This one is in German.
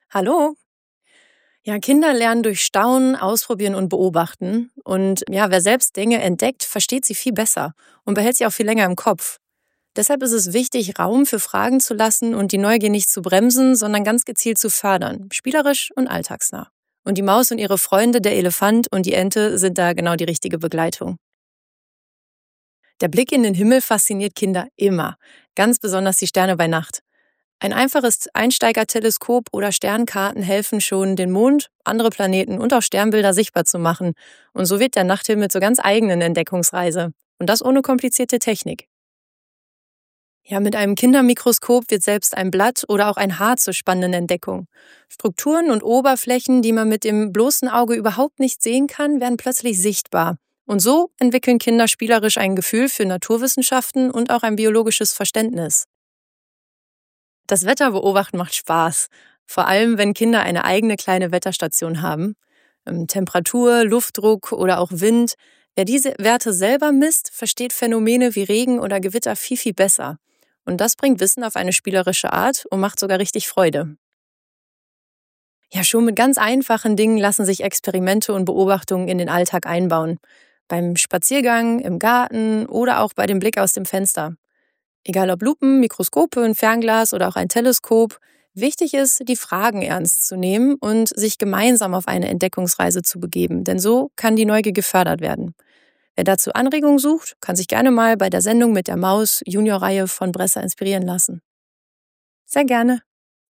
Hallo. Ja, Kinder lernen durch Staunen, Ausprobieren und Beobachten. Und ja, wer selbst Dinge entdeckt, versteht sie viel besser und behält sie auch viel länger im Kopf. Deshalb ist es wichtig, Raum für Fragen zu lassen und die Neugier nicht zu bremsen, sondern ganz gezielt zu fördern, spielerisch und alltagsnah. Und die Maus und ihre Freunde, der Elefant und die Ente, sind da genau die richtige Begleitung. Der Blick in den Himmel fasziniert Kinder immer, ganz besonders die Sterne bei Nacht. Ein einfaches Einsteigerteleskop oder Sternkarten helfen schon, den Mond, andere Planeten und auch Sternbilder sichtbar zu machen. Und so wird der Nachthimmel zur ganz eigenen Entdeckungsreise. Und das ohne komplizierte Technik. Ja, mit einem Kindermikroskop wird selbst ein Blatt oder auch ein Haar zur spannenden Entdeckung. Strukturen und Oberflächen, die man mit dem bloßen Auge überhaupt nicht sehen kann, werden plötzlich sichtbar. Und so entwickeln Kinder spielerisch ein Gefühl für Naturwissenschaften und auch ein biologisches Verständnis. Das Wetter beobachten macht Spaß, vor allem wenn Kinder eine eigene kleine Wetterstation haben. Temperatur, Luftdruck oder auch Wind. Wer diese Werte selber misst, versteht Phänomene wie Regen oder Gewitter viel besser. Und das bringt Wissen auf eine spielerische Art und macht sogar richtig Freude. Ja, schon mit ganz einfachen Dingen lassen sich Experimente und Beobachtungen in den Alltag einbauen. Beim Spaziergang, im Garten oder auch bei dem Blick aus dem Fenster. Egal ob Lupen, Mikroskope, ein Fernglas oder auch ein Teleskop, wichtig ist, die Fragen ernst zu nehmen und sich gemeinsam auf eine Entdeckungsreise zu begeben, denn so kann die Neugier gefördert werden. Wer dazu Anregungen sucht, kann sich gerne mal bei der Sendung mit der Maus Junior-Reihe von Bresser inspirieren lassen. Sehr gerne.